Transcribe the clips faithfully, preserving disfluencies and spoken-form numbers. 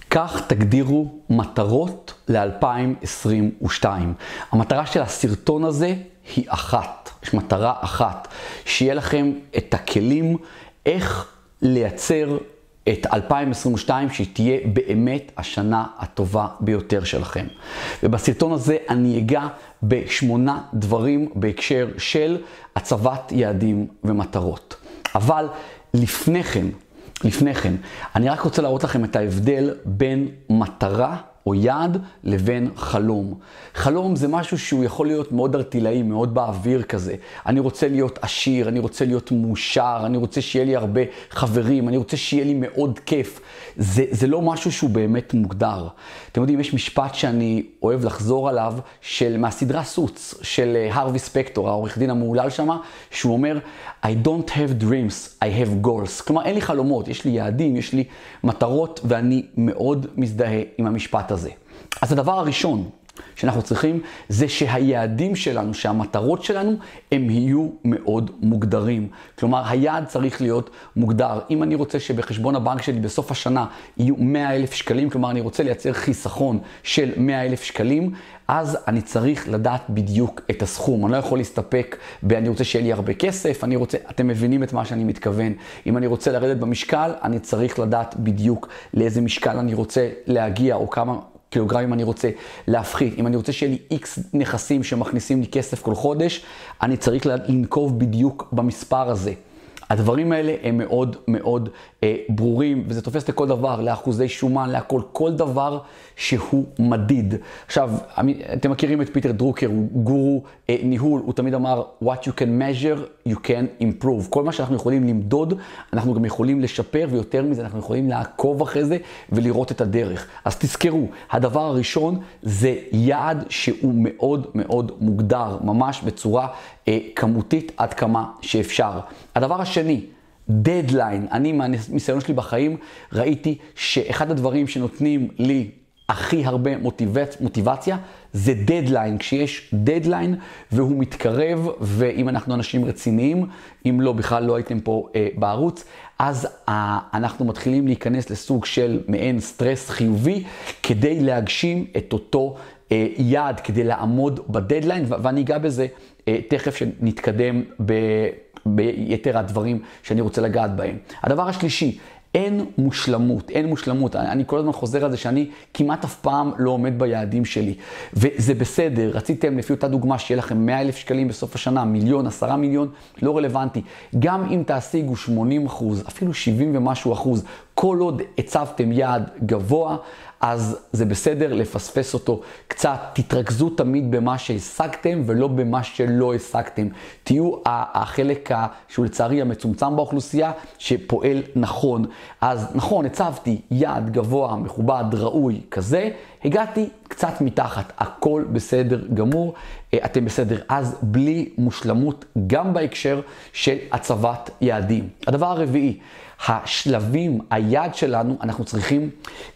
כך תגדירו מטרות ל-אלפיים עשרים ושתיים. המטרה של הסרטון הזה היא אחת, יש מטרה אחת, שיהיה לכם את הכלים איך לייצר את אלפיים עשרים ושתיים שתהיה באמת השנה הטובה ביותר שלכם. ובסרטון הזה אני אגע בשמונה דברים בהקשר של הצבת יעדים ומטרות. אבל לפני כן, לפני כן, אני רק רוצה להראות לכם את ההבדל בין מטרה או יעד לבין חלום. חלום זה משהו שהוא יכול להיות מאוד ארטילאי, מאוד באוויר כזה. אני רוצה להיות עשיר, אני רוצה להיות מאושר, אני רוצה שיהיה לי הרבה חברים, אני רוצה שיהיה לי מאוד כיף. זה, זה לא משהו שהוא באמת מוגדר. אתם יודעים, יש משפט שאני אוהב לחזור עליו, של, מהסדרה סוץ, של הרווי ספקטור, העורך דין המהולל שמה, שהוא אומר, I don't have dreams, I have goals. כלומר, אין לי חלומות, יש לי יעדים, יש לי מטרות, ואני מאוד מזדהה עם המשפט הזה. אז הדבר הראשון שאנחנו צריכים זה שהיעדים שלנו, שהמטרות שלנו, הם יהיו מאוד מוגדרים. כלומר, היעד צריך להיות מוגדר. אם אני רוצה שבחשבון הבנק שלי בסוף השנה יהיו מאה אלף שקלים, כלומר אני רוצה לייצר חיסכון של מאה אלף שקלים, אז אני צריך לדעת בדיוק את הסכום. אני לא יכול להסתפק ב- אני רוצה שיהיה לי הרבה כסף, אני רוצה, אתם מבינים את מה שאני מתכוון. אם אני רוצה לרדת במשקל, אני צריך לדעת בדיוק לאיזה משקל אני רוצה להגיע, או כמה קילוגרמים אני רוצה להפחית. אם אני רוצה שיהיה לי איקס נכסים שמכניסים לי כסף כל חודש, אני צריך לנקוב בדיוק במספר הזה. הדברים האלה הם מאוד מאוד אה, ברורים, וזה תופס לכל דבר, לאחוזי שומן, להכל, כל דבר שהוא מדיד. עכשיו, אתם מכירים את פיטר דרוקר, הוא גורו אה, ניהול, הוא תמיד אמר, what you can measure, you can improve. כל מה שאנחנו יכולים למדוד, אנחנו גם יכולים לשפר, ויותר מזה אנחנו יכולים לעקוב אחרי זה, ולראות את הדרך. אז תזכרו, הדבר הראשון זה יעד שהוא מאוד מאוד מוגדר, ממש בצורה אה, כמותית עד כמה שאפשר. הדבר השני, דדליין. אני מהניסיון שלי בחיים ראיתי שאחד הדברים שנותנים לי הכי הרבה מוטיבצ... מוטיבציה זה דדליין. כשיש דדליין והוא מתקרב, ואם אנחנו אנשים רציניים, אם לא, בכלל לא הייתם פה אה, בערוץ, אז אה, אנחנו מתחילים להיכנס לסוג של מעין סטרס חיובי, כדי להגשים את אותו אה, יעד, כדי לעמוד בדדליין, ו- ואני אגע בזה אה, תכף שנתקדם ב... ביתר הדברים שאני רוצה לגעת בהם. הדבר השלישי, אין מושלמות, אין מושלמות. אני כל הזמן חוזר על זה שאני כמעט אף פעם לא עומד ביעדים שלי. וזה בסדר, רציתם לפי אותה דוגמה שיהיה לכם מאה אלף שקלים בסוף השנה, מיליון, עשרה מיליון, לא רלוונטי. גם אם תשיגו שמונים אחוז, אפילו שבעים ומשהו אחוז, כל עוד הצבתם יעד גבוה, אז זה בסדר לפספס אותו קצת. תתרכזו תמיד במה שהשגתם ולא במה שלא השגתם. תהיו החלק שהוא לצערי המצומצם באוכלוסייה שפועל נכון. אז נכון, הצבתי יעד גבוה, מכובד, ראוי כזה, הגעתי קצת מתחת, הכל בסדר גמור, אתם בסדר. אז בלי מושלמות גם בהקשר של הצבת יעדים. הדבר הרביעי, השלבים, היעד שלנו, אנחנו צריכים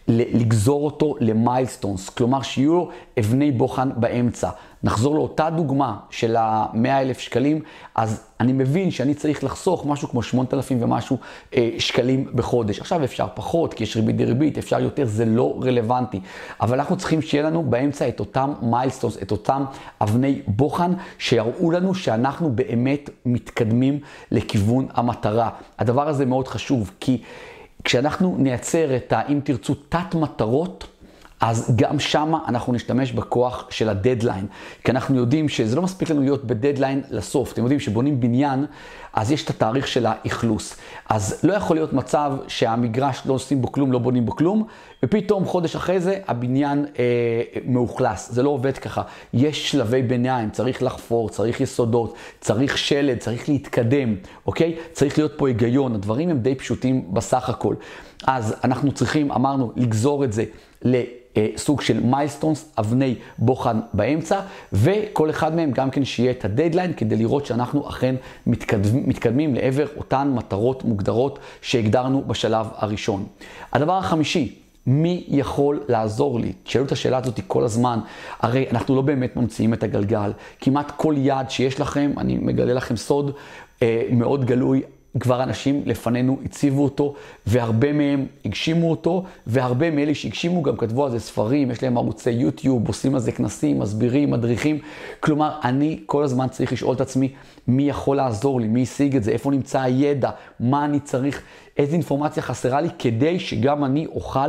לגזור אותו למיילסטונס, כלומר שיהיו אבני בוחן באמצע. נחזור לאותה דוגמה של ה-מאה אלף שקלים, אז אני מבין שאני צריך לחסוך משהו כמו שמונת אלפים ומשהו אה, שקלים בחודש. עכשיו אפשר פחות, כי יש ריבית דריבית, אפשר יותר, זה לא רלוונטי. אבל אנחנו צריכים שיהיה לנו באמצע את אותם מיילסטונס, את אותם אבני בוחן, שיראו לנו שאנחנו באמת מתקדמים לכיוון המטרה. הדבר הזה מאוד חשוב, כי כשאנחנו נייצר את, אם תרצו, תת מטרות, אז גם שמה אנחנו נשתמש בכוח של הדדליין. כי אנחנו יודעים שזה לא מספיק לנו להיות בדדליין לסוף. אתם יודעים שבונים בניין, אז יש את התאריך של האכלוס. אז לא יכול להיות מצב שהמגרש לא עושים בו כלום, לא בונים בו כלום, ופתאום חודש אחרי זה הבניין אה, מאוכלס. זה לא עובד ככה. יש שלבי ביניים, צריך לחפור, צריך יסודות, צריך שלד, צריך להתקדם, אוקיי? צריך להיות פה היגיון. הדברים הם די פשוטים בסך הכל. אז אנחנו צריכים, אמרנו, לגזור את זה לסוג של מיילסטונס, אבני בוחן באמצע, וכל אחד מהם גם כן שיהיה את הדדליין, כדי לראות שאנחנו אכן מתקדמים, מתקדמים לעבר אותן מטרות מוגדרות שהגדרנו בשלב הראשון. הדבר החמישי, מי יכול לעזור לי? תשאלו את השאלה הזאת כל הזמן. הרי אנחנו לא באמת ממציאים את הגלגל. כמעט כל יעד שיש לכם, אני מגלה לכם סוד אה, מאוד גלוי, כבר אנשים לפנינו הציבו אותו, והרבה מהם הגשימו אותו, והרבה מאלה שהגשימו גם כתבו על זה ספרים, יש להם ערוצי יוטיוב, עושים על זה כנסים, מסבירים, מדריכים. כלומר, אני כל הזמן צריך לשאול את עצמי, מי יכול לעזור לי, מי ישיג את זה, איפה נמצא הידע, מה אני צריך, איזה אינפורמציה חסרה לי, כדי שגם אני אוכל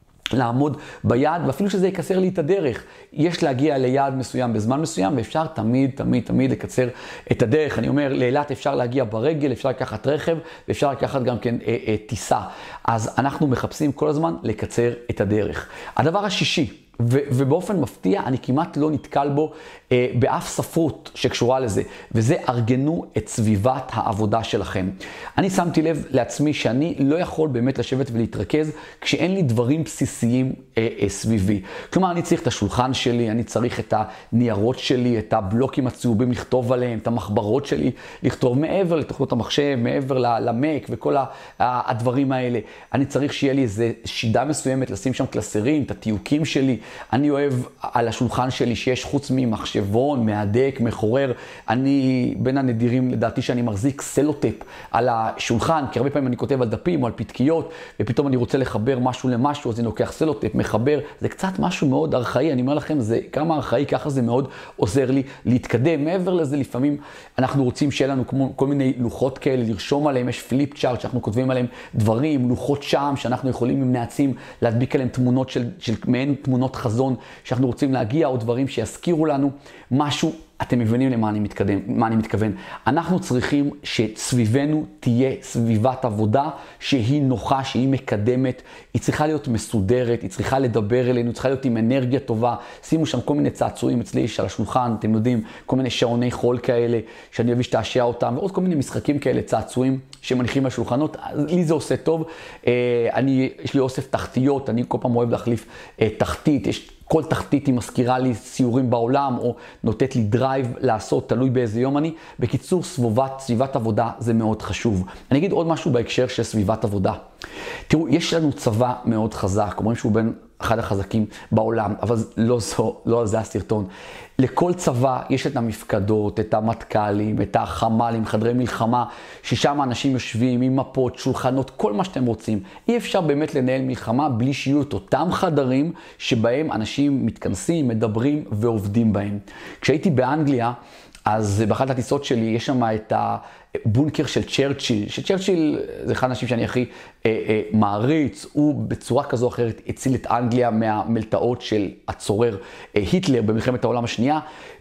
לעמוד ביעד, ואפילו שזה יקצר לי את הדרך. יש להגיע ליעד מסוים בזמן מסוים, ואפשר תמיד, תמיד, תמיד לקצר את הדרך. אני אומר, לאילת אפשר להגיע ברגל, אפשר לקחת רכב, ואפשר לקחת גם כן אה, אה, טיסה. אז אנחנו מחפשים כל הזמן לקצר את הדרך. הדבר השישי, ו- ובאופן מפתיע, אני כמעט לא נתקל בו אה, באף ספרות שקשורה לזה, וזה ארגנו את סביבת העבודה שלכם. אני שמתי לב לעצמי שאני לא יכול באמת לשבת ולהתרכז כשאין לי דברים בסיסיים אה, אה, סביבי. כלומר, אני צריך את השולחן שלי, אני צריך את הניירות שלי, את הבלוקים הצהובים לכתוב עליהם, את המחברות שלי לכתוב מעבר לתוכנות המחשב, מעבר למק וכל הדברים האלה. אני צריך שיהיה לי איזו שידה מסוימת, לשים שם קלסרים, את התיוקים שלי. אני אוהב על השולחן שלי שיש חוץ ממחשבון, מהדק, מחורר. אני בין הנדירים לדעתי שאני מחזיק סלוטפ על השולחן, כי הרבה פעמים אני כותב על דפים או על פתקיות, ופתאום אני רוצה לחבר משהו למשהו, אז אני לוקח סלוטפ, מחבר. זה קצת משהו מאוד ארכאי, אני אומר לכם, זה כמה ארכאי, ככה זה מאוד עוזר לי להתקדם. מעבר לזה, לפעמים אנחנו רוצים שיהיה לנו כמו כל מיני לוחות כאלה, לרשום עליהם, יש פליפ צ'ארט שאנחנו כותבים עליהם דברים, לוחות שם, שאנחנו יכולים עם נעצים להדביק עליהם תמונות של, של מעין תמונות חזון שאנחנו רוצים להגיע, או דברים שיזכירו לנו משהו. אתם מבינים למה אני מתקדם, מה אני מתכוון. אנחנו צריכים שסביבנו תהיה סביבת עבודה שהיא נוחה, שהיא מקדמת, היא צריכה להיות מסודרת, היא צריכה לדבר אלינו, היא צריכה להיות עם אנרגיה טובה. שימו שם כל מיני צעצועים אצלי על השולחן, אתם יודעים, כל מיני שעוני חול כאלה, שאני אוהב להשתעשע אותם, ועוד כל מיני משחקים כאלה, צעצועים שמניחים על שולחנות. לי זה עושה טוב. אני, יש לי אוסף תחתיות, אני כל פעם אוהב להחליף תחתית, יש כל תחתית היא מזכירה לי סיורים בעולם, או נותנת לי דרייב לעשות, תלוי באיזה יום אני. בקיצור, סביבת, סביבת עבודה זה מאוד חשוב. אני אגיד עוד משהו בהקשר של סביבת עבודה. תראו, יש לנו צבא מאוד חזק, אומרים שהוא בין אחד החזקים בעולם, אבל לא, זו, לא זה הסרטון. לכל צבא יש את המפקדות, את המטכ"לים, את החמ"לים, חדרי מלחמה, ששם אנשים יושבים עם מפות, שולחנות, כל מה שאתם רוצים. אי אפשר באמת לנהל מלחמה בלי שיהיו את אותם חדרים שבהם אנשים מתכנסים, מדברים ועובדים בהם. כשהייתי באנגליה, אז באחת הטיסות שלי יש שם את הבונקר של צ'רצ'יל, שצ'רצ'יל זה אחד האנשים שאני הכי אה, אה, מעריץ, הוא בצורה כזו או אחרת הציל את אנגליה מהמלטעות של הצורר אה, היטלר במלחמת העולם השנייה,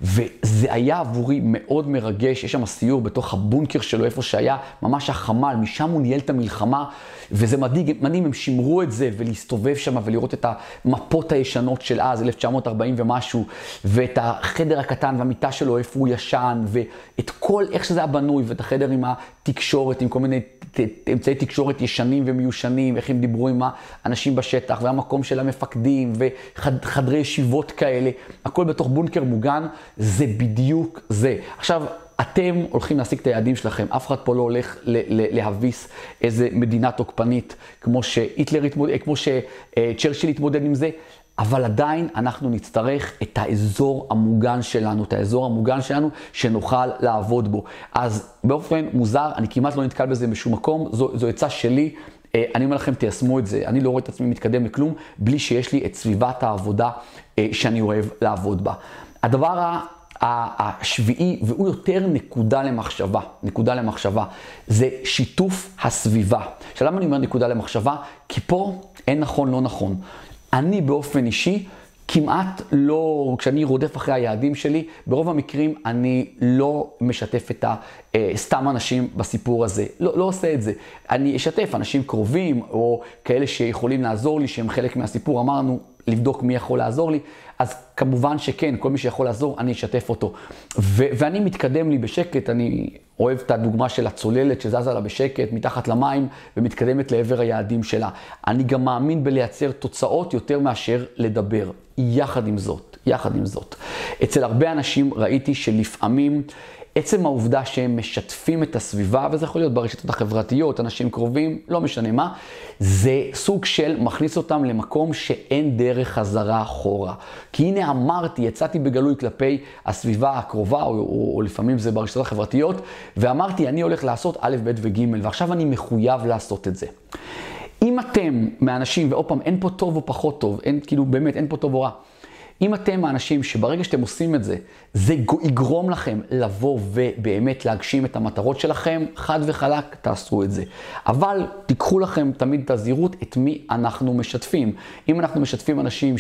וזה היה עבורי מאוד מרגש. יש שם סיור בתוך הבונקר שלו, איפה שהיה ממש החמ"ל, משם הוא ניהל את המלחמה, וזה מדהים, מדהים, הם שימרו את זה, ולהסתובב שם ולראות את המפות הישנות של אז, אלף תשע מאות ארבעים ומשהו, ואת החדר הקטן והמיטה שלו, איפה הוא ישן, ואת כל, איך שזה היה בנוי, ואת החדר עם התקשורת, עם כל מיני אמצעי תקשורת ישנים ומיושנים, איך הם דיברו עם האנשים בשטח, והמקום של המפקדים, וחדרי ישיבות כאלה, הכל בתוך בונקר מוגן, זה בדיוק זה. עכשיו, אתם הולכים להשיג את היעדים שלכם, אף אחד פה לא הולך להביס איזה מדינה תוקפנית, כמו שהיטלר התמודד, כמו שצ'רצ'יל התמודד עם זה, אבל עדיין אנחנו נצטרך את האזור המוגן שלנו, את האזור המוגן שלנו שנוכל לעבוד בו. אז באופן מוזר, אני כמעט לא נתקל בזה בשום מקום, זו, זו עצה שלי, אני אומר לכם, תיישמו את זה. אני לא רואה את עצמי מתקדם לכלום, בלי שיש לי את סביבת העבודה שאני אוהב לעבוד בה. הדבר השביעי, והוא יותר נקודה למחשבה, נקודה למחשבה, זה שיתוף הסביבה. שלמה אני אומר נקודה למחשבה? כי פה אין נכון, לא נכון. אני באופן אישי, כמעט לא, כשאני רודף אחרי היעדים שלי, ברוב המקרים אני לא משתף את סתם אנשים בסיפור הזה. לא, לא עושה את זה. אני אשתף אנשים קרובים, או כאלה שיכולים לעזור לי, שהם חלק מהסיפור. אמרנו, לבדוק מי יכול לעזור לי, אז כמובן שכן, כל מי שיכול לעזור, אני אשתף אותו. ו- ואני מתקדם לי בשקט, אני אוהב את הדוגמה של הצוללת שזזה לה בשקט, מתחת למים, ומתקדמת לעבר היעדים שלה. אני גם מאמין בלייצר תוצאות יותר מאשר לדבר. יחד עם זאת, יחד עם זאת. אצל הרבה אנשים ראיתי שלפעמים עצם העובדה שהם משתפים את הסביבה, וזה יכול להיות ברשתות החברתיות, אנשים קרובים, לא משנה מה, זה סוג של מכניס אותם למקום שאין דרך חזרה אחורה. כי הנה אמרתי, יצאתי בגלוי כלפי הסביבה הקרובה, או, או, או לפעמים זה ברשתות החברתיות, ואמרתי, אני הולך לעשות א', ב' וג', ועכשיו אני מחויב לעשות את זה. אם אתם מאנשים, ועוד פעם, אין פה טוב או פחות טוב, אין, כאילו באמת, אין פה טוב או רע. אם אתם האנשים שברגע שאתם עושים את זה, זה יגרום לכם לבוא ובאמת להגשים את המטרות שלכם, חד וחלק תעשו את זה. אבל תיקחו לכם תמיד את הזהירות את מי אנחנו משתפים. אם אנחנו משתפים אנשים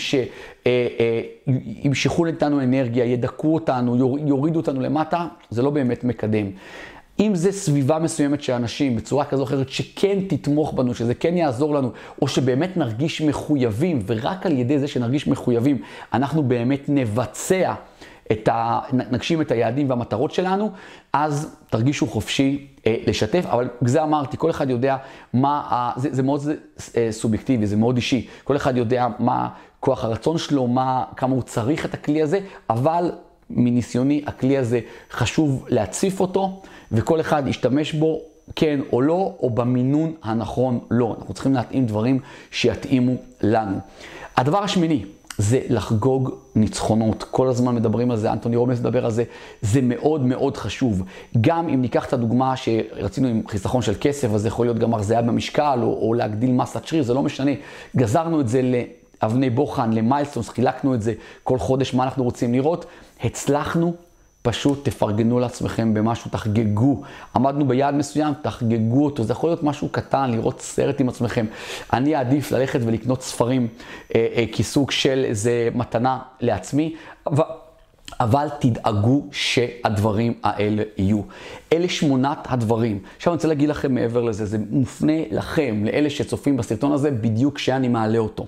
שימשכו איתנו אנרגיה, ידקו אותנו, יורידו אותנו למטה, זה לא באמת מקדם. אם זה סביבה מסוימת של אנשים בצורה כזו או אחרת שכן תתמוך בנו, שזה כן יעזור לנו, או שבאמת נרגיש מחויבים, ורק על ידי זה שנרגיש מחויבים, אנחנו באמת נבצע את ה... נגשים את היעדים והמטרות שלנו, אז תרגישו חופשי אה, לשתף. אבל זה אמרתי, כל אחד יודע מה... ה... זה, זה מאוד זה, אה, סובייקטיבי, זה מאוד אישי. כל אחד יודע מה כוח הרצון שלו, מה, כמה הוא צריך את הכלי הזה, אבל מניסיוני הכלי הזה חשוב להציף אותו, וכל אחד ישתמש בו כן או לא, או במינון הנכון לא. אנחנו צריכים להתאים דברים שיתאימו לנו. הדבר השמיני זה לחגוג ניצחונות. כל הזמן מדברים על זה, אנטוני רובינס מדבר על זה. זה מאוד מאוד חשוב. גם אם ניקח את הדוגמה שרצינו עם חיסכון של כסף, אז זה יכול להיות גם הרזייה במשקל, או, או להגדיל מסת שריר, זה לא משנה. גזרנו את זה לאבני בוחן, למיילסטונס, חילקנו את זה כל חודש, מה אנחנו רוצים לראות. הצלחנו, פשוט תפרגנו לעצמכם במשהו, תחגגו. עמדנו ביעד מסוים, תחגגו אותו. זה יכול להיות משהו קטן, לראות סרט עם עצמכם. אני אעדיף ללכת ולקנות ספרים אה, אה, כסוג של איזה מתנה לעצמי, אבל, אבל תדאגו שהדברים האלה יהיו. אלה שמונת הדברים. עכשיו אני רוצה להגיד לכם מעבר לזה, זה מופנה לכם, לאלה שצופים בסרטון הזה, בדיוק כשאני מעלה אותו.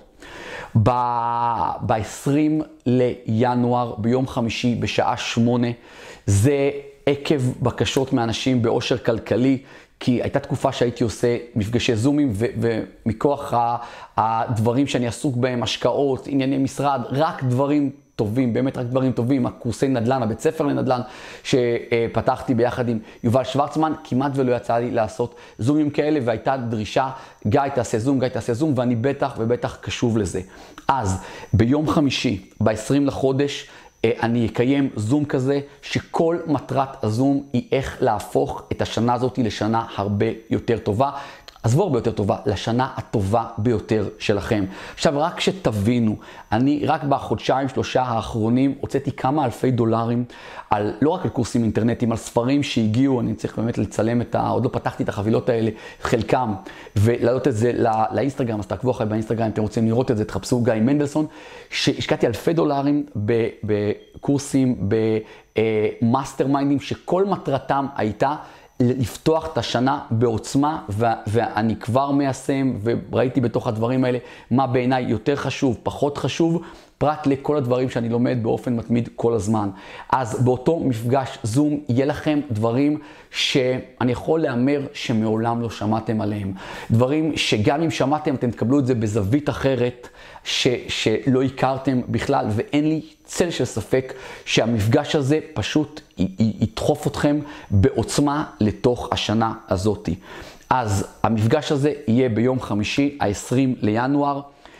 ב-עשרים לינואר, ביום חמישי, בשעה שמונה, זה עקב בקשות מאנשים באושר כלכלי, כי הייתה תקופה שהייתי עושה מפגשי זומים, ומכוח הדברים שאני עסוק בהם, השקעות, ענייני משרד, רק דברים טובים, באמת רק דברים טובים, הקורסי נדל"ן, הבית ספר לנדל"ן שפתחתי ביחד עם יובל שוורצמן, כמעט ולא יצא לי לעשות זומים כאלה, והייתה דרישה, גיא תעשה זום, גיא תעשה זום, ואני בטח ובטח קשוב לזה. אז ביום חמישי, ב-עשרים לחודש, אני אקיים זום כזה, שכל מטרת הזום היא איך להפוך את השנה הזאת לשנה הרבה יותר טובה. עזבו הרבה יותר טובה, לשנה הטובה ביותר שלכם. עכשיו, רק שתבינו, אני רק בחודשיים, שלושה האחרונים, הוצאתי כמה אלפי דולרים, על, לא רק על קורסים אינטרנטיים, על ספרים שהגיעו, אני צריך באמת לצלם את ה... עוד לא פתחתי את החבילות האלה, חלקם, ולהעלות את זה לא, לאינסטגרם, אז תעקבו אחרי באינסטגרם, אם אתם רוצים לראות את זה, תחפשו גיא מנדלסון, שהשקעתי אלפי דולרים בקורסים, במאסטר מיינדים, שכל מטרתם הייתה, לפתוח את השנה בעוצמה, ואני כבר מיישם, וראיתי בתוך הדברים האלה מה בעיניי יותר חשוב, פחות חשוב, פרט לכל הדברים שאני לומד באופן מתמיד כל הזמן. אז באותו מפגש זום יהיה לכם דברים שאני יכול לאמר שמעולם לא שמעתם עליהם. דברים שגם אם שמעתם אתם תקבלו את זה בזווית אחרת, ש, שלא הכרתם בכלל, ואין לי צל של ספק שהמפגש הזה פשוט י, י, ידחוף אתכם בעוצמה לתוך השנה הזאת. אז המפגש הזה יהיה ביום חמישי, ה-עשרים לינואר,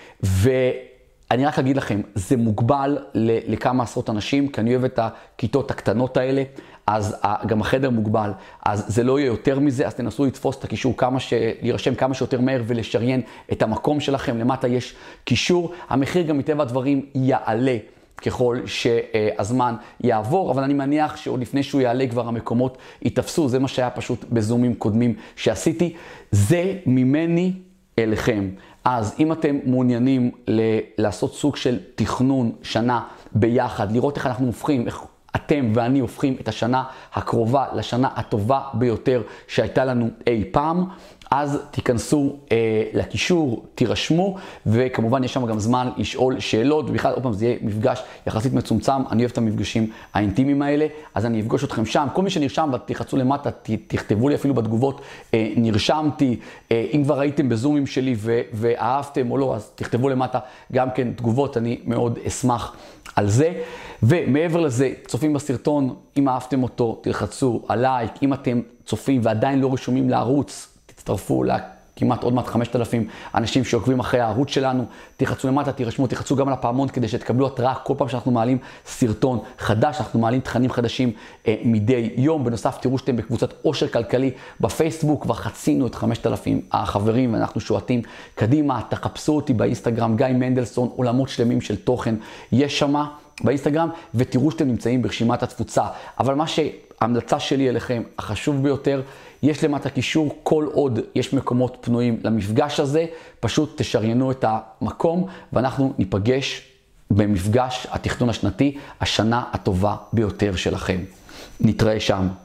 ואני רק אגיד לכם, זה מוגבל לכמה עשרות אנשים, כי אני אוהב את הכיתות הקטנות האלה, אז גם החדר מוגבל, אז זה לא יהיה יותר מזה, אז תנסו לתפוס את הקישור כמה ש... להירשם כמה שיותר מהר ולשריין את המקום שלכם, למטה יש קישור, המחיר גם מטבע הדברים יעלה ככל שהזמן יעבור, אבל אני מניח שעוד לפני שהוא יעלה כבר המקומות יתפסו, זה מה שהיה פשוט בזומים קודמים שעשיתי, זה ממני אליכם. אז אם אתם מעוניינים ל- לעשות סוג של תכנון שנה ביחד, לראות איך אנחנו הופכים, איך אתם ואני הופכים את השנה הקרובה לשנה הטובה ביותר שהייתה לנו אי פעם, אז תיכנסו אה, לקישור, תירשמו, וכמובן יש שם גם זמן לשאול שאלות, ובכלל, עוד פעם, זה יהיה מפגש יחסית מצומצם, אני אוהב את המפגשים האינטימיים האלה, אז אני אפגוש אתכם שם. כל מי שנרשם, תחצו למטה, ת, תכתבו לי אפילו בתגובות, אה, נרשמתי, אה, אם כבר הייתם בזומים שלי ו, ואהבתם או לא, אז תכתבו למטה גם כן תגובות, אני מאוד אשמח על זה. ומעבר לזה, צופים בסרטון, אם אהבתם אותו, תלחצו על לייק. אם אתם צופים ועדיין לא רשומים לערוץ, תצטרפו לכמעט עוד מעט חמשת אלפים אנשים שעוקבים אחרי הערוץ שלנו. תלחצו למטה, תירשמו, תלחצו גם על הפעמון כדי שתקבלו התראה כל פעם שאנחנו מעלים סרטון חדש, אנחנו מעלים תכנים חדשים אה, מדי יום. בנוסף, תראו שאתם בקבוצת עושר כלכלי בפייסבוק, כבר חצינו את חמשת אלפים החברים ואנחנו שועטים קדימה. תחפשו אותי באינסטגרם, גיא מנדלסון, עולמות שלמים של תוכן יש שמה באינסטגרם, ותראו שאתם נמצאים ברשימת התפוצה. אבל מה שההמלצה שלי אליכם, החשוב ביותר, יש למטה קישור, כל עוד יש מקומות פנויים למפגש הזה, פשוט תשריינו את המקום, ואנחנו ניפגש במפגש התכנון השנתי, השנה הטובה ביותר שלכם. נתראה שם.